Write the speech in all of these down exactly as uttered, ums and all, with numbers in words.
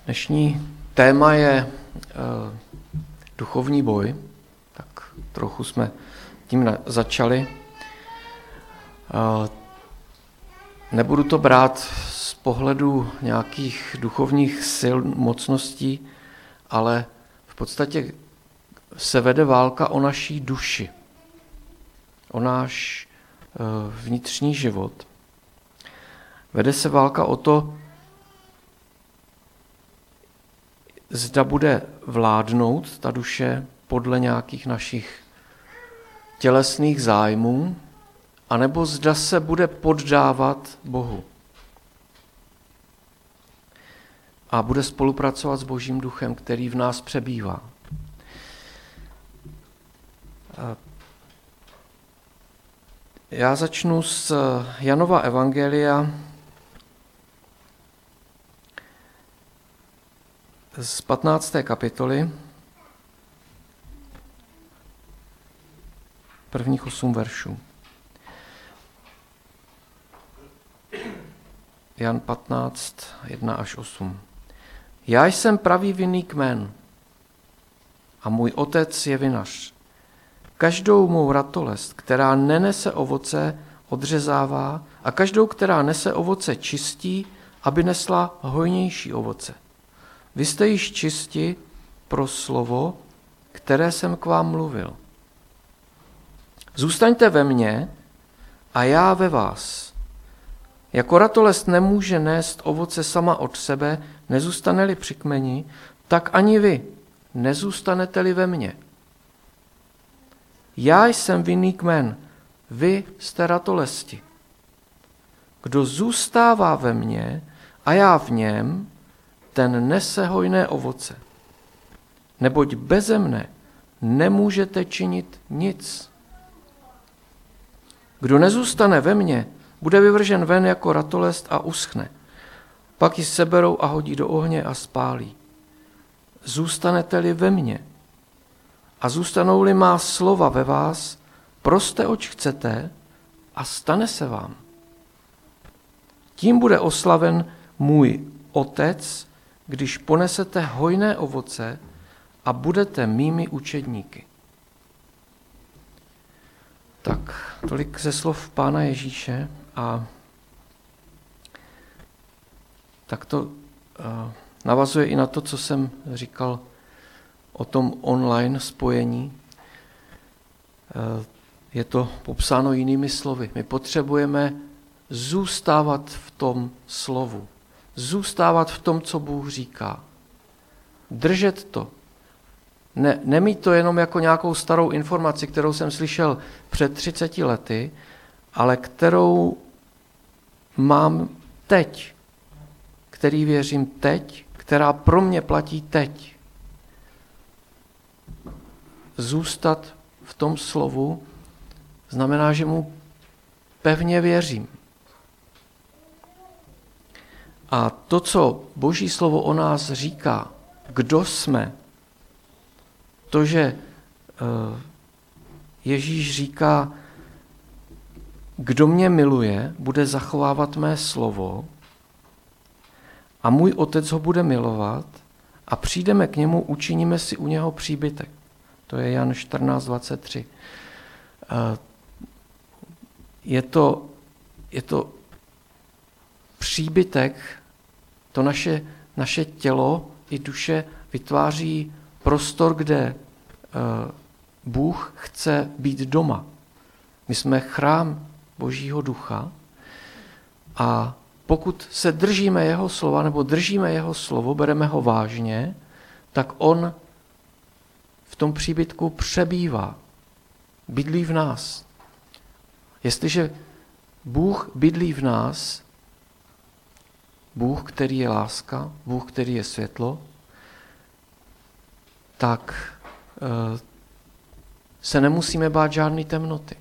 Dnešní téma je uh, duchovní boj, tak trochu jsme tím na, začali. Uh, nebudu to brát z pohledu nějakých duchovních sil, mocností, ale v podstatě se vede válka o naší duši, o náš uh, vnitřní život. Vede se válka o to, zda bude vládnout ta duše podle nějakých našich tělesných zájmů, anebo zda se bude poddávat Bohu a bude spolupracovat s Božím duchem, který v nás přebývá. Já začnu z Janova evangelia z patnácté kapitoly, prvních osm veršů. Jan patnáct, jedna až osm. Já jsem pravý vinný kmen a můj otec je vinař. Každou mou ratolest, která nenese ovoce, odřezává a každou, která nese ovoce, čistí, aby nesla hojnější ovoce. Vy jste již čisti pro slovo, které jsem k vám mluvil. Zůstaňte ve mně a já ve vás. Jako ratolest nemůže nést ovoce sama od sebe, nezůstane-li při kmeni, tak ani vy nezůstanete-li ve mně. Já jsem vinný kmen, vy jste ratolesti. Kdo zůstává ve mně a já v něm, ten nese hojné ovoce. Neboť beze mne nemůžete činit nic. Kdo nezůstane ve mně, bude vyvržen ven jako ratolest a uschne. Pak ji seberou a hodí do ohně a spálí. Zůstanete-li ve mně a zůstanou-li má slova ve vás, proste, oč chcete a stane se vám. Tím bude oslaven můj Otec, když ponesete hojné ovoce a budete mými učedníky. Tak, tolik ze slov Pána Ježíše a tak to uh, navazuje i na to, co jsem říkal o tom online spojení. Uh, je to popsáno jinými slovy. My potřebujeme zůstávat v tom slovu. Zůstávat v tom, co Bůh říká. Držet to. Ne, nemít to jenom jako nějakou starou informaci, kterou jsem slyšel před třiceti lety, ale kterou mám teď, který věřím teď, která pro mě platí teď. Zůstat v tom slovu znamená, že mu pevně věřím. A to, co Boží slovo o nás říká, kdo jsme, to, že Ježíš říká, kdo mě miluje, bude zachovávat mé slovo a můj Otec ho bude milovat a přijdeme k němu, učiníme si u něho příbytek. To je Jan čtrnáct dvacet tři. Je to, je to příbytek, to naše, naše tělo i duše vytváří prostor, kde uh, Bůh chce být doma. My jsme chrám Božího ducha a pokud se držíme jeho slova nebo držíme jeho slovo, bereme ho vážně, tak on v tom příbytku přebývá, bydlí v nás. Jestliže Bůh bydlí v nás, Bůh, který je láska, Bůh, který je světlo, tak e, se nemusíme bát žádné temnoty.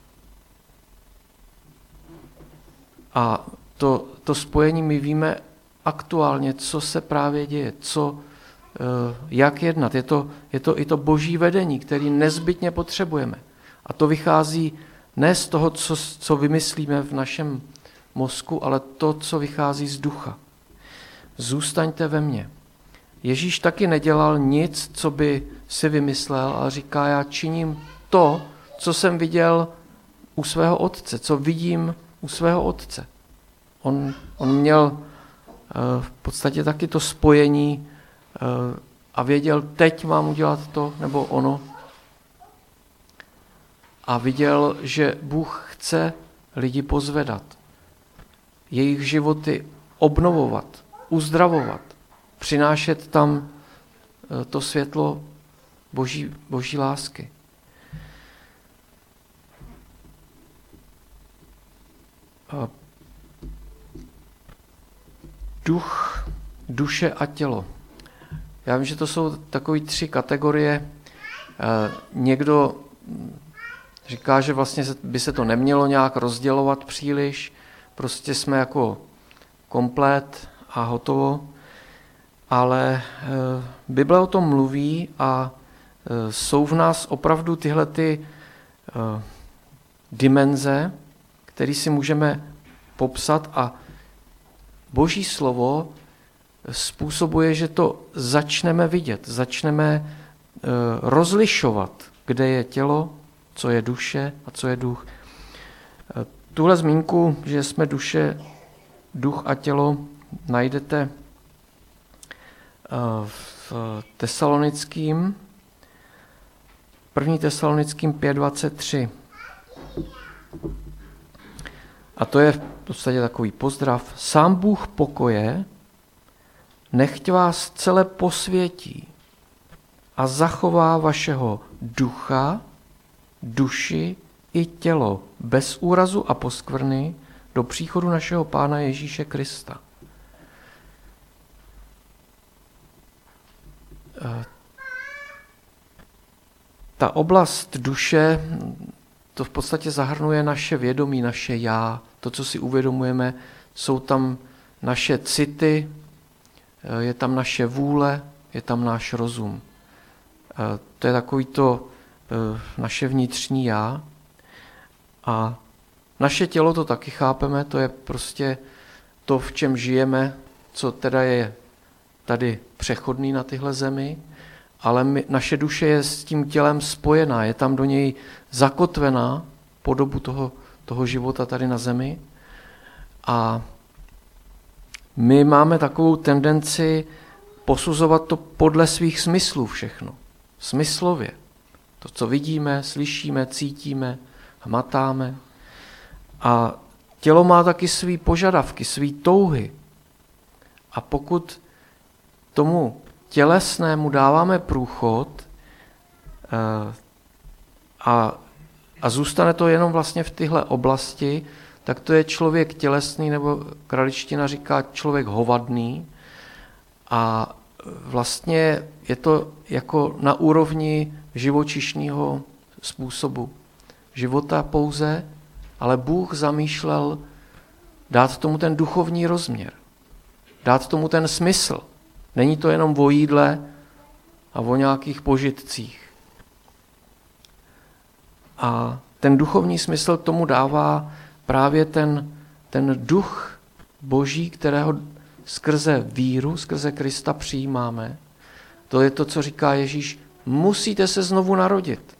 A to, to spojení my víme aktuálně, co se právě děje, co, e, jak jednat. Je to, je to i to Boží vedení, který nezbytně potřebujeme. A to vychází ne z toho, co, co vymyslíme v našem mozku, ale to, co vychází z ducha. Zůstaňte ve mně. Ježíš taky nedělal nic, co by si vymyslel, ale říká, já činím to, co jsem viděl u svého otce, co vidím u svého otce. On, on měl uh, v podstatě taky to spojení uh, a věděl, teď mám udělat to nebo ono. A viděl, že Bůh chce lidi pozvedat, jejich životy obnovovat, uzdravovat, přinášet tam to světlo boží, boží lásky. Duch, duše a tělo. Já vím, že to jsou takové tři kategorie. Někdo říká, že vlastně by se to nemělo nějak rozdělovat příliš, prostě jsme jako komplet a hotovo, ale Bible o tom mluví a jsou v nás opravdu tyhle ty dimenze, které si můžeme popsat a Boží slovo způsobuje, že to začneme vidět, začneme rozlišovat, kde je tělo, co je duše a co je duch. Tuhle zmínku, že jsme duše, duch a tělo, najdete v Tesalonickým, první Tesalonickým pět dvacet tři. A to je v podstatě takový pozdrav. Sám Bůh pokoje nechť vás celé posvětí a zachová vašeho ducha, duši i tělo bez úrazu a poskvrny do příchodu našeho Pána Ježíše Krista. Ta oblast duše, to v podstatě zahrnuje naše vědomí, naše já, to, co si uvědomujeme, jsou tam naše city, je tam naše vůle, je tam náš rozum. To je takový to naše vnitřní já. A naše tělo to taky chápeme, to je prostě to, v čem žijeme, co teda je tady přechodný na tyhle zemi, ale my, naše duše je s tím tělem spojená, je tam do něj zakotvená po dobu toho, toho života tady na zemi. A my máme takovou tendenci posuzovat to podle svých smyslů všechno. Smyslově. To, co vidíme, slyšíme, cítíme, hmatáme. A tělo má taky svý požadavky, svý touhy. A pokud tomu tělesnému dáváme průchod a, a zůstane to jenom vlastně v tyhle oblasti, tak to je člověk tělesný, nebo kraličtina říká člověk hovadný. A vlastně je to jako na úrovni živočišného způsobu života pouze, ale Bůh zamýšlel dát tomu ten duchovní rozměr, dát tomu ten smysl. Není to jenom o jídle a o nějakých požitcích. A ten duchovní smysl k tomu dává právě ten, ten duch Boží, kterého skrze víru, skrze Krista přijímáme. To je to, co říká Ježíš, musíte se znovu narodit,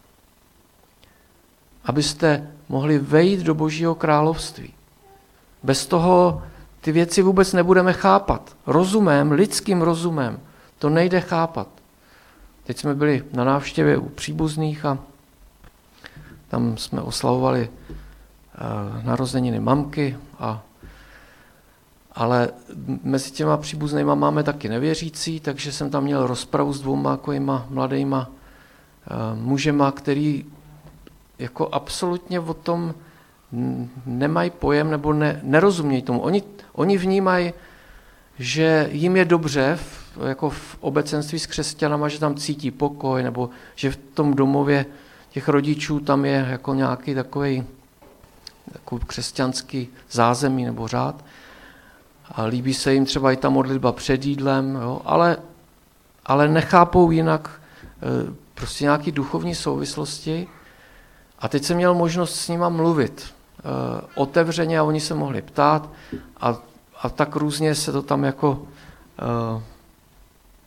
abyste mohli vejít do Božího království. Bez toho ty věci vůbec nebudeme chápat. Rozumem, lidským rozumem, to nejde chápat. Teď jsme byli na návštěvě u příbuzných a tam jsme oslavovali uh, narozeniny mamky, a, ale mezi těma příbuznýma máme taky nevěřící, takže jsem tam měl rozpravu s dvouma takovýma mladýma uh, mužema, který jako absolutně o tom nemají pojem nebo ne, nerozumějí tomu. Oni, oni vnímají, že jim je dobře v, jako v obecenství s křesťanama, že tam cítí pokoj, nebo že v tom domově těch rodičů tam je jako nějaký takový, takový křesťanský zázemí nebo řád. A líbí se jim třeba i ta modlitba před jídlem, jo, ale, ale nechápou jinak e, prostě nějaký duchovní souvislosti. A teď jsem měl možnost s nima mluvit e, otevřeně a oni se mohli ptát a, a tak různě se to tam jako e,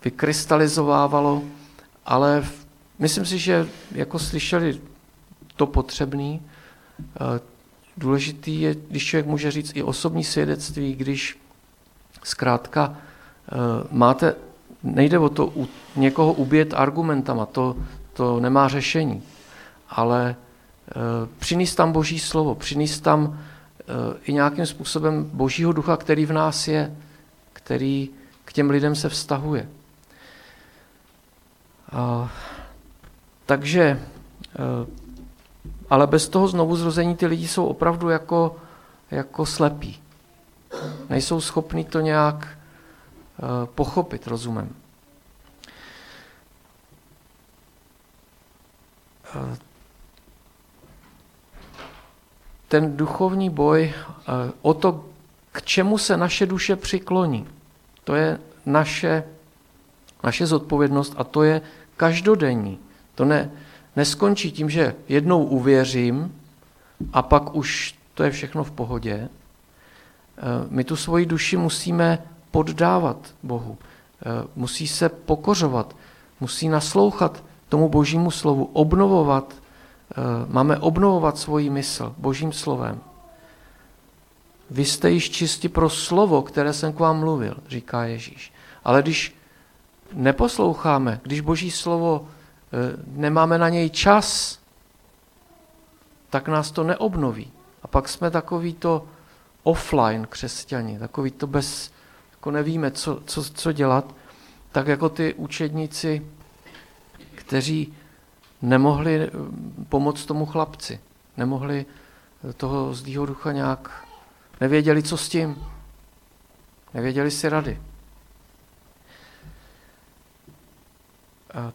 vykrystalizovávalo, ale myslím si, že jako slyšeli to potřebný. Důležitý je, když člověk může říct i osobní svědectví, když zkrátka máte, nejde o to u někoho ubít argumentama, to, to nemá řešení, ale přinést tam Boží slovo, přinést tam i nějakým způsobem Božího ducha, který v nás je, který k těm lidem se vztahuje. A, takže, ale bez toho znovuzrození ty lidi jsou opravdu jako, jako slepí. Nejsou schopni to nějak pochopit rozumem. Ten duchovní boj o to, k čemu se naše duše přikloní, to je naše, naše zodpovědnost a to je každodenní. To ne, neskončí tím, že jednou uvěřím a pak už to je všechno v pohodě. My tu svoji duši musíme poddávat Bohu. Musí se pokořovat, musí naslouchat tomu Božímu slovu, obnovovat, máme obnovovat svoji mysl Božím slovem. Vy jste již čisti pro slovo, které jsem k vám mluvil, říká Ježíš. Ale když neposloucháme, když Boží slovo nemáme na něj čas, tak nás to neobnoví. A pak jsme takový to offline křesťani, takový to bez, jako nevíme, co, co, co dělat, tak jako ty učedníci, kteří nemohli pomoct tomu chlapci, nemohli toho zlýho ducha nějak, nevěděli, co s tím, nevěděli si rady. A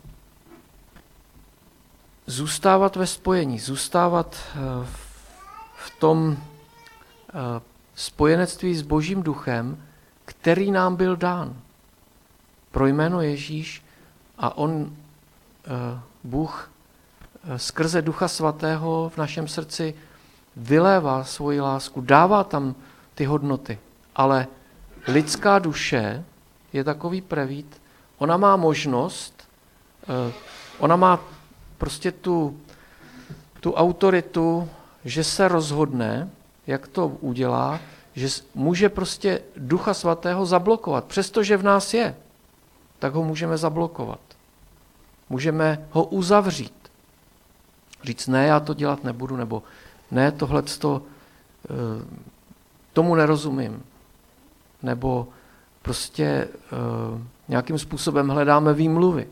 zůstávat ve spojení, zůstávat v tom spojenectví s Božím duchem, který nám byl dán pro jméno Ježíš a on, Bůh, skrze Ducha Svatého v našem srdci vylévá svoji lásku, dává tam ty hodnoty, ale lidská duše je takový prevít, ona má možnost, ona má prostě tu, tu autoritu, že se rozhodne, jak to udělá, že může prostě Ducha Svatého zablokovat. Přestože v nás je, tak ho můžeme zablokovat. Můžeme ho uzavřít. Říct, ne, já to dělat nebudu, nebo ne, tohleto, tomu nerozumím. Nebo prostě nějakým způsobem hledáme výmluvy.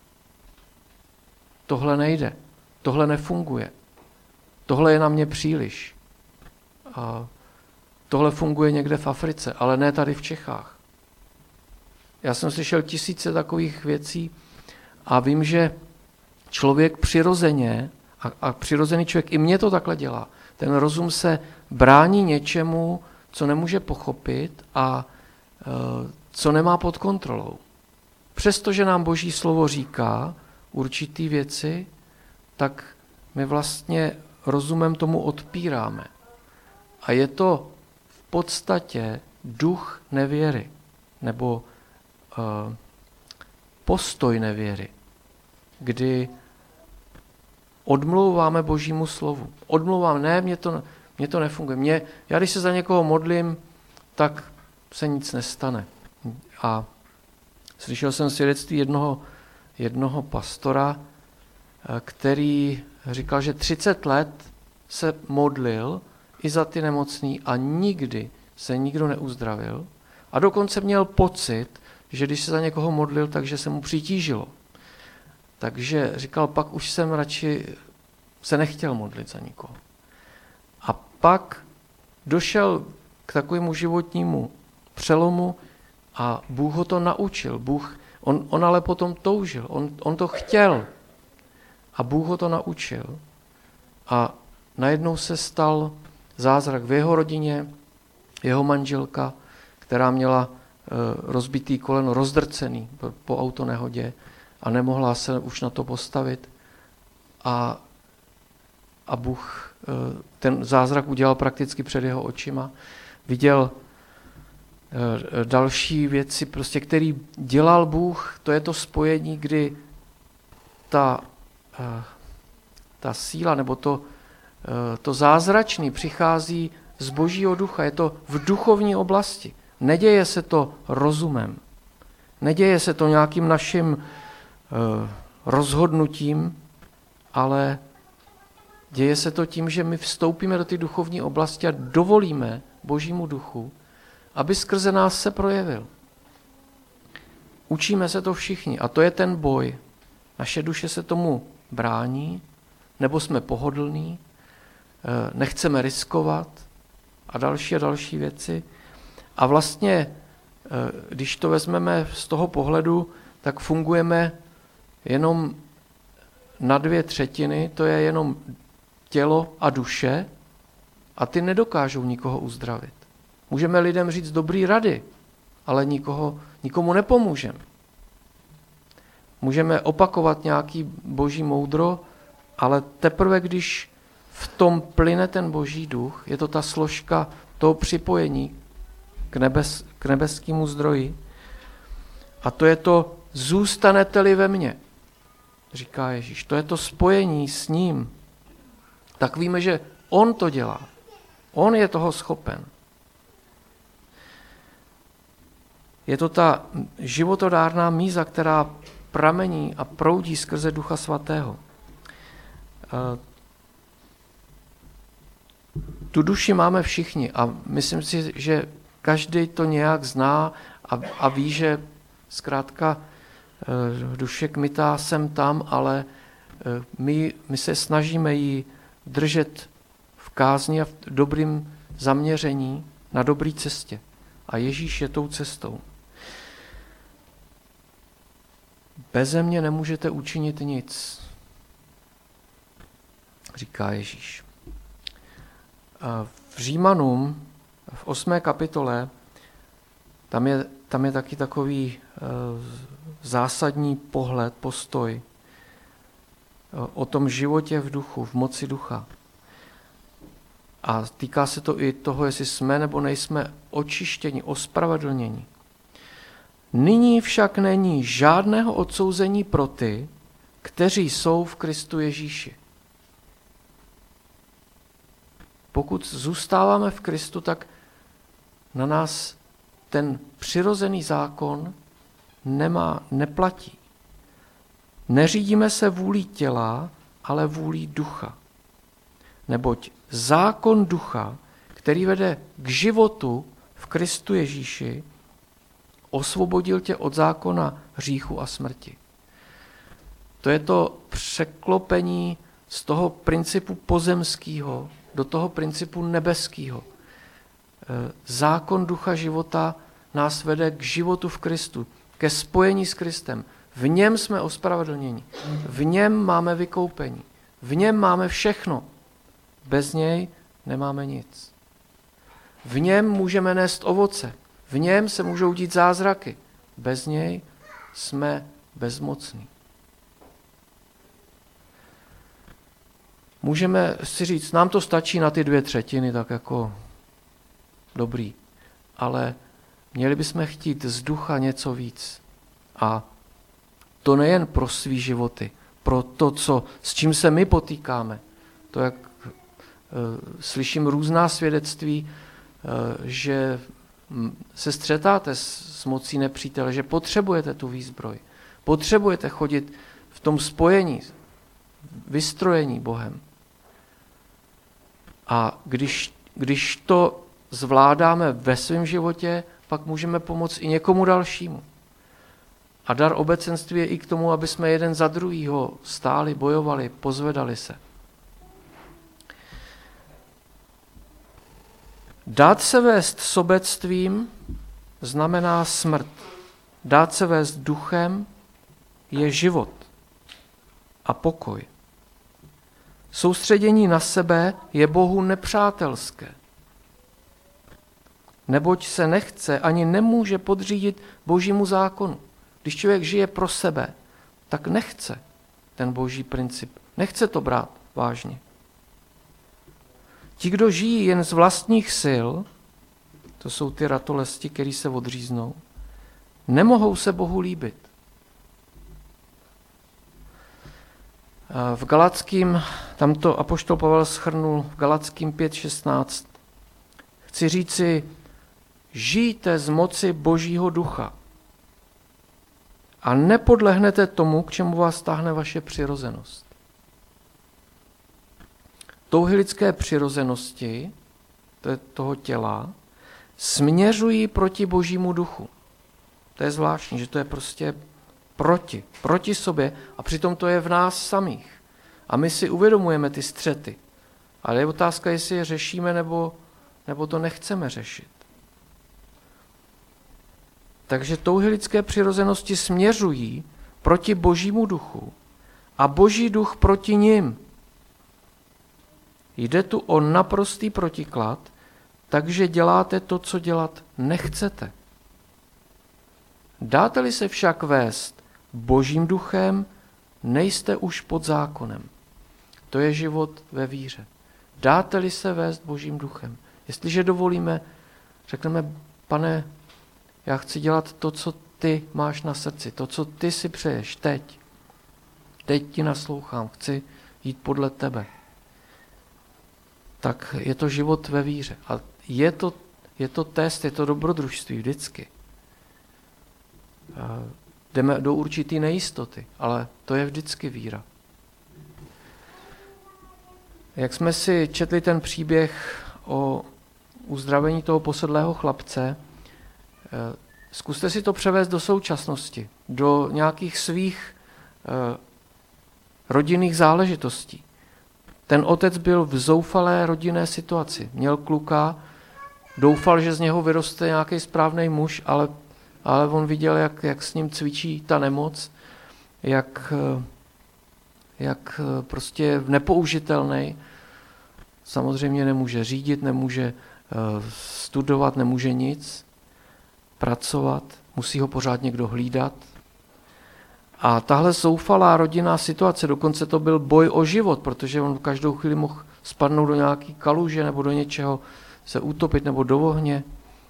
Tohle nejde, tohle nefunguje. Tohle je na mě příliš. A tohle funguje někde v Africe, ale ne tady v Čechách. Já jsem slyšel tisíce takových věcí a vím, že člověk přirozeně, a, a přirozený člověk, i mě to takhle dělá, ten rozum se brání něčemu, co nemůže pochopit a e, co nemá pod kontrolou. Přestože nám Boží slovo říká určitý věci, tak my vlastně rozumem tomu odpíráme. A je to v podstatě duch nevěry, nebo uh, postoj nevěry, kdy odmlouváme Božímu slovu. Odmlouvám, ne, mně to, mně to nefunguje. Mě, já když se za někoho modlím, tak se nic nestane. A slyšel jsem svědectví jednoho, jednoho pastora, který říkal, že třicet let se modlil i za ty nemocný a nikdy se nikdo neuzdravil. A dokonce měl pocit, že když se za někoho modlil, takže se mu přitížilo. Takže říkal, pak už jsem radši se nechtěl modlit za nikoho. A pak došel k takovému životnímu přelomu a Bůh ho to naučil. Bůh, on, on ale potom toužil, on, on to chtěl. A Bůh ho to naučil. A najednou se stal zázrak v jeho rodině, jeho manželka, která měla rozbitý koleno, rozdrcený po autonehodě a nemohla se už na to postavit. A, a Bůh ten zázrak udělal prakticky před jeho očima. Viděl, další věci, prostě, který dělal Bůh, to je to spojení, kdy ta, ta síla nebo to, to zázračný přichází z Božího ducha. Je to v duchovní oblasti. Neděje se to rozumem. Neděje se to nějakým naším rozhodnutím, ale děje se to tím, že my vstoupíme do ty duchovní oblasti a dovolíme Božímu duchu, aby skrze nás se projevil. Učíme se to všichni a to je ten boj. Naše duše se tomu brání, nebo jsme pohodlní, nechceme riskovat a další a další věci. A vlastně, když to vezmeme z toho pohledu, tak fungujeme jenom na dvě třetiny, to je jenom tělo a duše a ty nedokážou nikoho uzdravit. Můžeme lidem říct dobrý rady, ale nikoho, nikomu nepomůžeme. Můžeme opakovat nějaký boží moudro, ale teprve, když v tom plyne ten boží duch, je to ta složka toho připojení k, nebes, k nebeskému zdroji. A to je to zůstanete-li ve mně, říká Ježíš. To je to spojení s ním. Tak víme, že on to dělá. On je toho schopen. Je to ta životodárná míza, která pramení a proudí skrze Ducha Svatého. Tu duši máme všichni a myslím si, že každý to nějak zná a, a ví, že zkrátka duše kmitá sem tam, ale my, my se snažíme ji držet v kázni a v dobrým zaměření na dobré cestě. A Ježíš je tou cestou. Beze mě nemůžete učinit nic, říká Ježíš. V Římanům, v osmé kapitole, tam je, tam je taky takový zásadní pohled, postoj o tom životě v duchu, v moci ducha. A týká se to i toho, jestli jsme nebo nejsme očištěni, ospravedlněni. Nyní však není žádného odsouzení pro ty, kteří jsou v Kristu Ježíši. Pokud zůstáváme v Kristu, tak na nás ten přirozený zákon nemá, neplatí. Neřídíme se vůlí těla, ale vůlí ducha. Neboť zákon ducha, který vede k životu v Kristu Ježíši, osvobodil tě od zákona hříchu a smrti. To je to překlopení z toho principu pozemského do toho principu nebeského. Zákon ducha života nás vede k životu v Kristu, ke spojení s Kristem. V něm jsme ospravedlněni, v něm máme vykoupení, v něm máme všechno. Bez něj nemáme nic. V něm můžeme nést ovoce, v něm se můžou dít zázraky. Bez něj jsme bezmocní. Můžeme si říct, nám to stačí na ty dvě třetiny, tak jako dobrý. Ale měli bychom chtít z ducha něco víc. A to nejen pro svý životy, pro to, co, s čím se my potýkáme. To, jak e, slyším různá svědectví, e, že se střetáte s, s mocí nepřítele, že potřebujete tu výzbroj. Potřebujete chodit v tom spojení, vystrojení Bohem. A když, když to zvládáme ve svém životě, pak můžeme pomoct i někomu dalšímu. A dar obecenství je i k tomu, aby jsme jeden za druhýho stáli, bojovali, pozvedali se. Dát se vést sobectvím znamená smrt. Dát se vést duchem je život a pokoj. Soustředění na sebe je Bohu nepřátelské. Neboť se nechce ani nemůže podřídit Božímu zákonu. Když člověk žije pro sebe, tak nechce ten boží princip. Nechce to brát vážně. Ti, kdo žijí jen z vlastních sil, to jsou ty ratolesti, které se odříznou, nemohou se Bohu líbit. V Galackým, tam to apoštol Pavel shrnul v Galackým pět šestnáct. Chci říci, žijte z moci Božího ducha a nepodlehnete tomu, k čemu vás táhne vaše přirozenost. Touhy lidské přirozenosti, to je toho těla, směřují proti Božímu duchu. To je zvláštní, že to je prostě proti, proti sobě a přitom to je v nás samých. A my si uvědomujeme ty střety. Ale je otázka, jestli je řešíme nebo, nebo to nechceme řešit. Takže touhy lidské přirozenosti směřují proti Božímu duchu a Boží duch proti nim. Jde tu o naprostý protiklad, takže děláte to, co dělat nechcete. Dáte-li se však vést Božím duchem, nejste už pod zákonem. To je život ve víře. Dáte-li se vést Božím duchem. Jestliže dovolíme, řekneme, Pane, já chci dělat to, co ty máš na srdci, to, co ty si přeješ teď. Teď ti naslouchám, chci jít podle tebe. Tak je to život ve víře. A je to, je to test, je to dobrodružství vždycky. Jdeme do určitý nejistoty, ale to je vždycky víra. Jak jsme si četli ten příběh o uzdravení toho posedlého chlapce, zkuste si to převést do současnosti, do nějakých svých rodinných záležitostí. Ten otec byl v zoufalé rodinné situaci. Měl kluka, doufal, že z něho vyroste nějaký správný muž, ale, ale on viděl, jak, jak s ním cvičí ta nemoc, jak, jak prostě je nepoužitelný. Samozřejmě nemůže řídit, nemůže studovat, nemůže nic, pracovat, musí ho pořád někdo hlídat. A tahle zoufalá rodinná situace, dokonce to byl boj o život, protože on každou chvíli mohl spadnout do nějaký kaluže nebo do něčeho, se utopit nebo do ohně.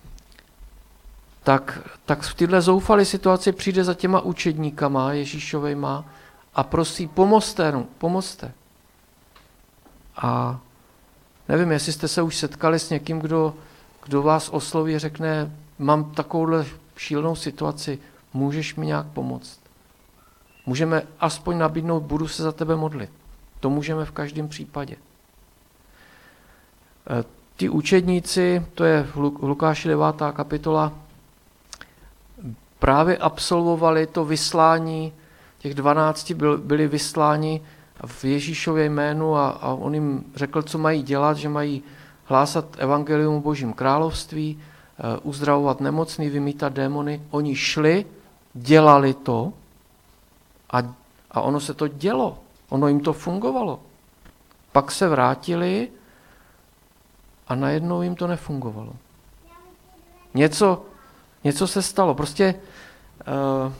Tak, tak v této zoufalé situaci přijde za těma učedníkama Ježíšovejma a prosí, pomozte, no, pomozte. A nevím, jestli jste se už setkali s někým, kdo, kdo vás osloví a řekne, mám takovouhle šílenou situaci, můžeš mi nějak pomoct? Můžeme aspoň nabídnout, budu se za tebe modlit. To můžeme v každém případě. Ty učedníci, to je v Lukáši devátá kapitola, právě absolvovali to vyslání, těch dvanácti byli vysláni v Ježíšově jménu a, a on jim řekl, co mají dělat, že mají hlásat evangelium o Božím království, uzdravovat nemocný, vymítat démony. Oni šli, dělali to, A, a ono se to dělo, ono jim to fungovalo. Pak se vrátili a najednou jim to nefungovalo. Něco, něco se stalo, prostě uh,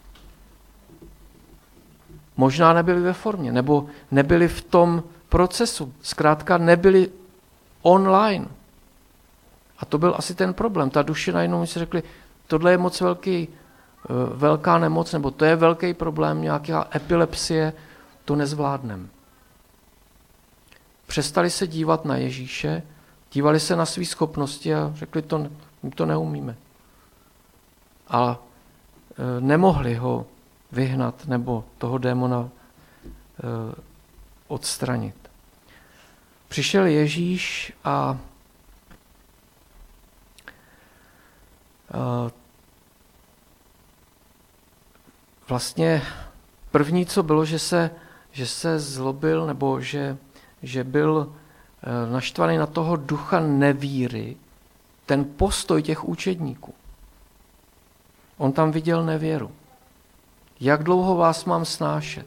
možná nebyli ve formě, nebo nebyli v tom procesu, zkrátka nebyli online. A to byl asi ten problém. Ta duše najednou si řekli, tohle je moc velký velká nemoc, nebo to je velký problém, nějaká epilepsie, to nezvládnem. Přestali se dívat na Ježíše, dívali se na své schopnosti a řekli, to, my to neumíme. Ale nemohli ho vyhnat nebo toho démona odstranit. Přišel Ježíš a, a vlastně první, co bylo, že se, že se zlobil, nebo že, že byl naštvaný na toho ducha nevíry, ten postoj těch učedníků. On tam viděl nevěru. Jak dlouho vás mám snášet?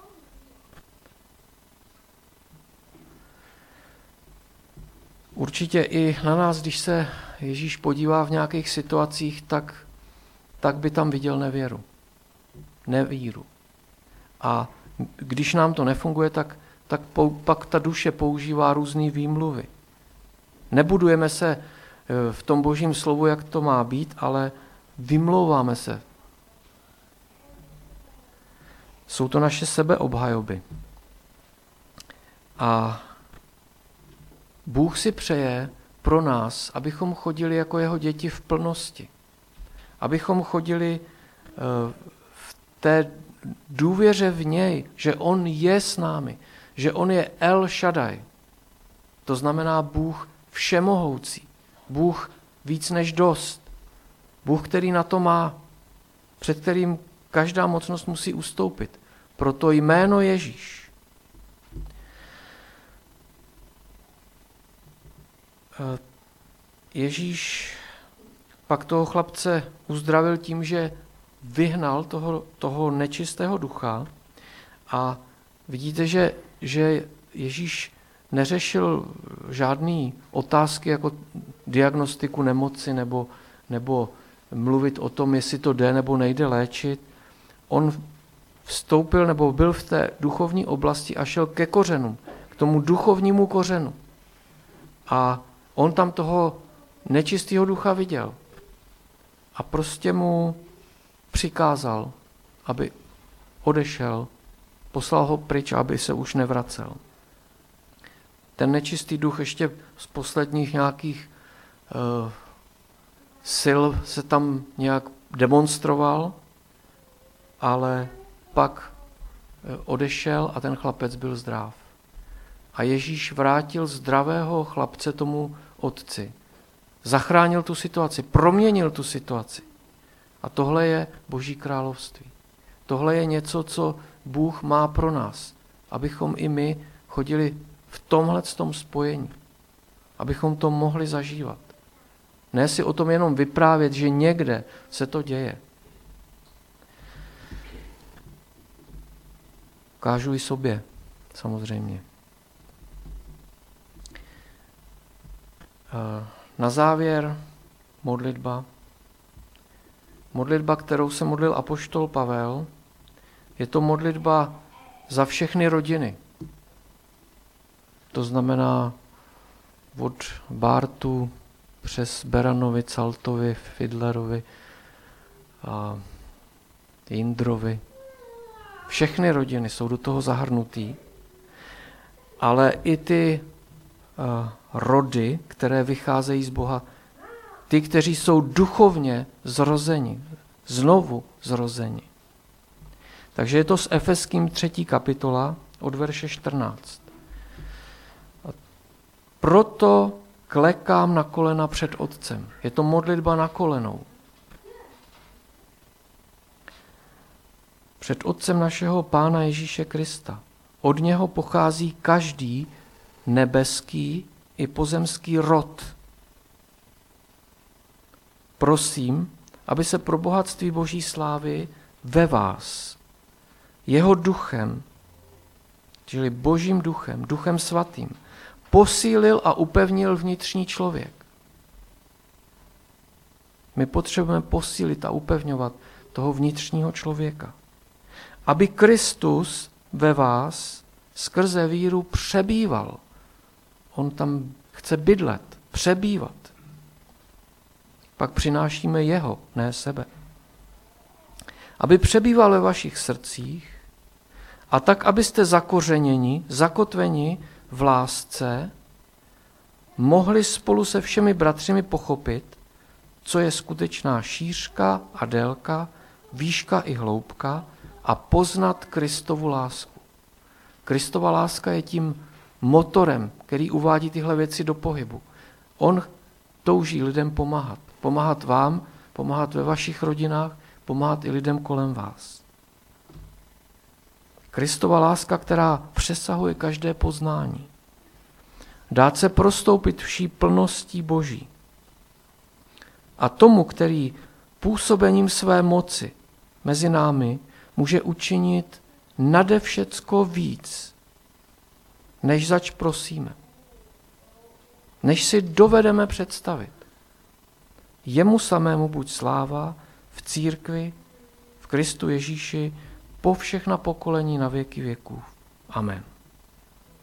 Určitě i na nás, když se Ježíš podívá v nějakých situacích, tak, tak by tam viděl nevěru. Nevíru. A když nám to nefunguje, tak, tak pak ta duše používá různé výmluvy. Nebudujeme se v tom Božím slovu, jak to má být, ale vymlouváme se. Jsou to naše sebeobhajoby. A Bůh si přeje pro nás, abychom chodili jako jeho děti v plnosti. Abychom chodili v té důvěře v něj, že on je s námi, že on je El Shaddai. To znamená Bůh všemohoucí, Bůh víc než dost, Bůh, který na to má, před kterým každá mocnost musí ustoupit. Proto jméno Ježíš. Ježíš pak toho chlapce uzdravil tím, že vyhnal toho, toho nečistého ducha a vidíte, že, že Ježíš neřešil žádný otázky jako diagnostiku nemoci nebo, nebo mluvit o tom, jestli to jde nebo nejde léčit. On vstoupil nebo byl v té duchovní oblasti a šel ke kořenu, k tomu duchovnímu kořenu. A on tam toho nečistého ducha viděl a prostě mu přikázal, aby odešel, poslal ho pryč, aby se už nevracel. Ten nečistý duch ještě z posledních nějakých uh, sil se tam nějak demonstroval, ale pak odešel a ten chlapec byl zdrav. A Ježíš vrátil zdravého chlapce tomu otci. Zachránil tu situaci, proměnil tu situaci. A tohle je Boží království. Tohle je něco, co Bůh má pro nás, abychom i my chodili v tomhletom spojení, abychom to mohli zažívat. Ne si o tom jenom vyprávět, že někde se to děje. Ukážu i sobě, samozřejmě. Na závěr modlitba. Modlitba, kterou se modlil apoštol Pavel, je to modlitba za všechny rodiny. To znamená od Bártu přes Beranovi, Caltovi, Fidlerovi a Jindrovi. Všechny rodiny jsou do toho zahrnutý, ale i ty uh, rody, které vycházejí z Boha, ty, kteří jsou duchovně zrozeni, znovu zrozeni. Takže je to s Efeským třetí kapitola od verše čtrnáct. A proto klekám na kolena před Otcem. Je to modlitba na kolenou. Před Otcem našeho Pána Ježíše Krista. Od něho pochází každý nebeský i pozemský rod. Prosím, aby se pro bohatství Boží slávy ve vás, jeho duchem, čili Božím duchem, duchem svatým, posílil a upevnil vnitřní člověk. My potřebujeme posílit a upevňovat toho vnitřního člověka. Aby Kristus ve vás skrze víru přebýval. On tam chce bydlet, přebývat. Pak přinášíme jeho, ne sebe. Aby přebýval ve vašich srdcích a tak, abyste zakořeněni, zakotveni v lásce, mohli spolu se všemi bratři pochopit, co je skutečná šířka a délka, výška i hloubka a poznat Kristovu lásku. Kristova láska je tím motorem, který uvádí tyhle věci do pohybu. On touží lidem pomáhat. Pomáhat vám, pomáhat ve vašich rodinách, pomáhat i lidem kolem vás. Kristova láska, která přesahuje každé poznání. Dát se prostoupit vší plností Boží. A tomu, který působením své moci mezi námi může učinit nade všecko víc, než zač prosíme. Než si dovedeme představit. Jemu samému buď sláva v církvi, v Kristu Ježíši, po všechna pokolení na věky věků. Amen.